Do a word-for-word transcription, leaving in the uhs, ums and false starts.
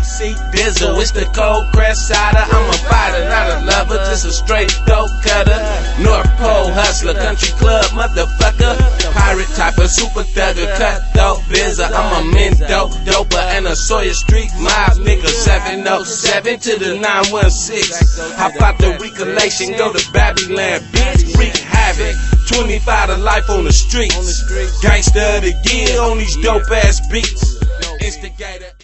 C Dizzle, it's the cold crest cider. I'm a fighter, not a lover, just a straight dope cutter. North Pole hustler, country club motherfucker. Pirate type of super thugger, cut dope bizzer. I'm a mint dope doper and a Sawyer Street mob nigga. seven oh seven to the nine one six. Hop out the recollection, go to Babylon, bitch, wreak havoc. twenty-five to life on the streets. Gangsta of the year on these dope ass beats. Instigator.